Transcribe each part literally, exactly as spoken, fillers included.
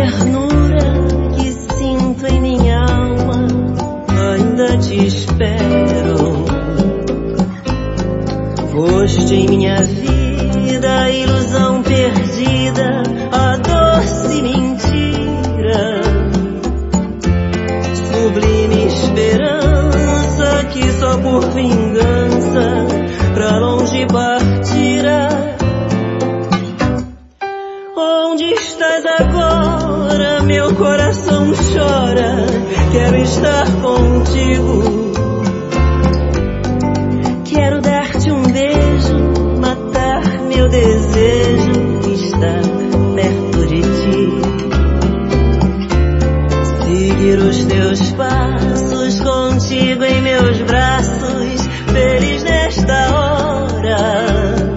ternura que sinto em minha alma, ainda te espero. Foste em minha vida a ilusão perdida, a doce mentira, sublime esperança que só por vingança pra longe partira. Onde estás agora? Meu coração chora, quero estar contigo. Quero dar-te um beijo, matar meu desejo, estar perto de ti. Seguir os teus passos, contigo em meus braços, feliz nesta hora.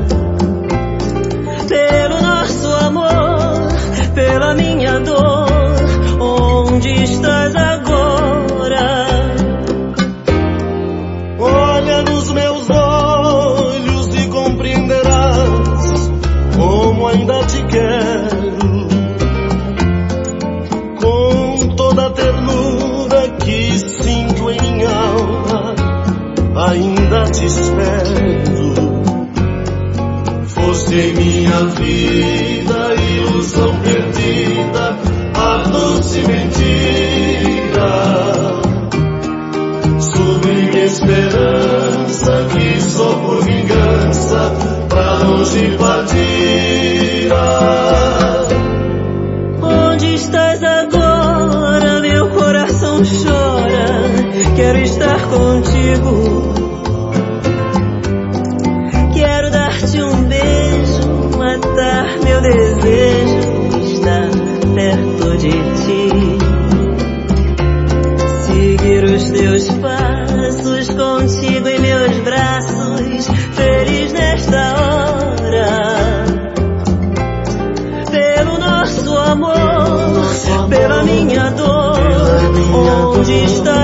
Pelo nosso amor, pela minha dor, onde estás agora? Olha nos meus olhos e compreenderás como ainda te quero. Com toda a ternura que sinto em minha alma, ainda te espero. Foste em minha vida ilusão perdida, a doce mentira, sublime esperança que só por vingança pra longe partira. Onde estás agora? Meu coração chora, quero estar contigo. Quero dar-te um beijo, matar meu desejo, estar perto de ti. Seguir os teus passos, contigo em meus braços, feliz nesta hora. Pelo nosso amor, pela minha dor, onde estás?